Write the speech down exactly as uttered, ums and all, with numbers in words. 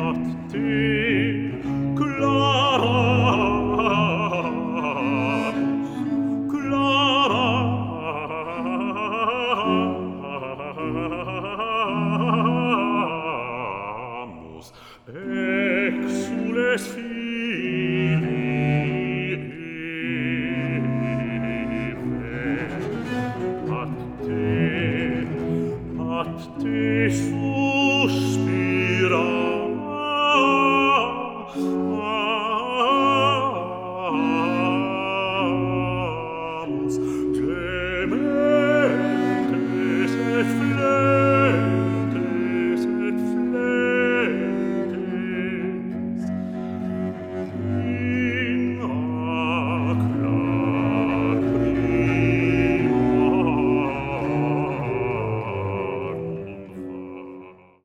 at te claramus, claramus, exules filii Eve, at te, at te suspiramos,